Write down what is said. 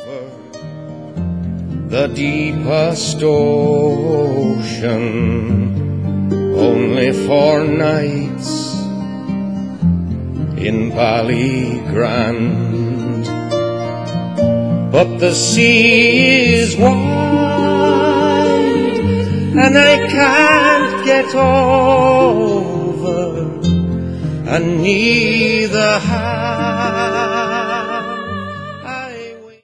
over the deepest ocean, only for nights in Ballygrand. But the sea is wide and I can't get over, and neither have